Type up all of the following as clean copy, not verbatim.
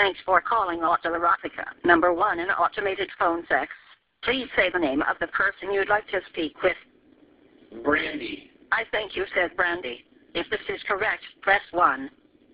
Thanks for calling Autoerotica. Number 1 in automated phone sex. Please say the name of the person you'd like to speak with. Brandy. I think you said Brandy. If this is correct, press 1.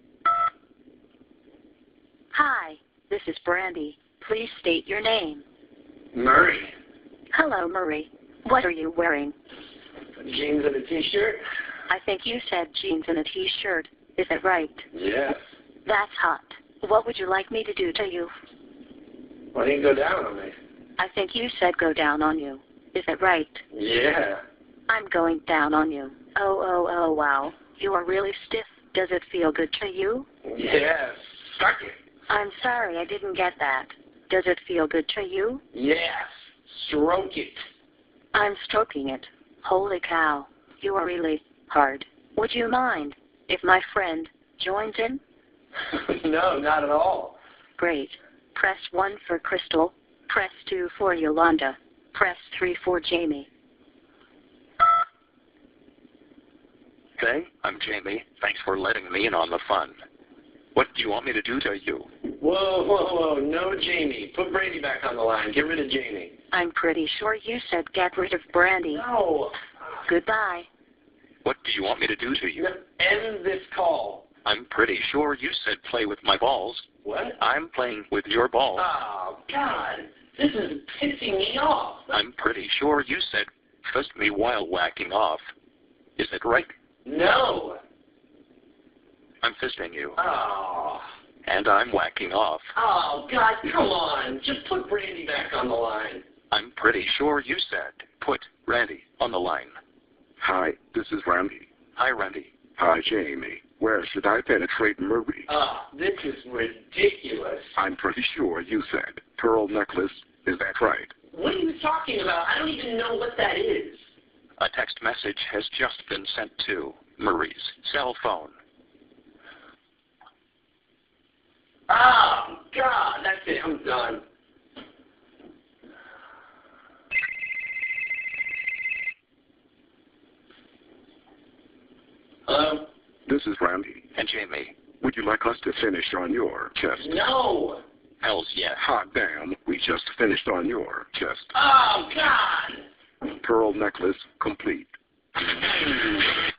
Hi, this is Brandy. Please state your name. Murray. Hello, Murray. What are you wearing? Jeans and a t-shirt? I think you said jeans and a t-shirt. Is that right? Yes. That's hot. What would you like me to do to you? Why don't you go down on me? I think you said go down on you. Is that right? Yeah. I'm going down on you. Oh, wow. You are really stiff. Does it feel good to you? Yes. Suck it. I'm sorry, I didn't get that. Does it feel good to you? Yes. Stroke it. I'm stroking it. Holy cow. You are really hard. Would you mind if my friend joins in? No, not at all. Great. Press 1 for Crystal. Press 2 for Yolanda. Press 3 for Jamie. Hey, I'm Jamie. Thanks for letting me in on the fun. What do you want me to do to you? Whoa. No, Jamie. Put Brandy back on the line. Get rid of Jamie. I'm pretty sure you said get rid of Brandy. No. Goodbye. What do you want me to do to you? End this call. I'm pretty sure you said play with my balls. What? I'm playing with your balls. Oh, God. This is pissing me off. I'm pretty sure you said fist me while whacking off. Is it right? No. I'm fisting you. Oh. And I'm whacking off. Oh, God, come on. Just put Brandy back on the line. I'm pretty sure you said put Randy on the line. Hi, this is Randy. Hi, Randy. Hi, Jamie. Where should I penetrate Murray? This is ridiculous. I'm pretty sure you said pearl necklace. Is that right? What are you talking about? I don't even know what that is. A text message has just been sent to Murray's cell phone. Oh, God, that's it. I'm done. Hello? This is Randy. And Jamie. Would you like us to finish on your chest? No. Hells yeah. Hot damn, we just finished on your chest. Oh, God. Pearl necklace complete.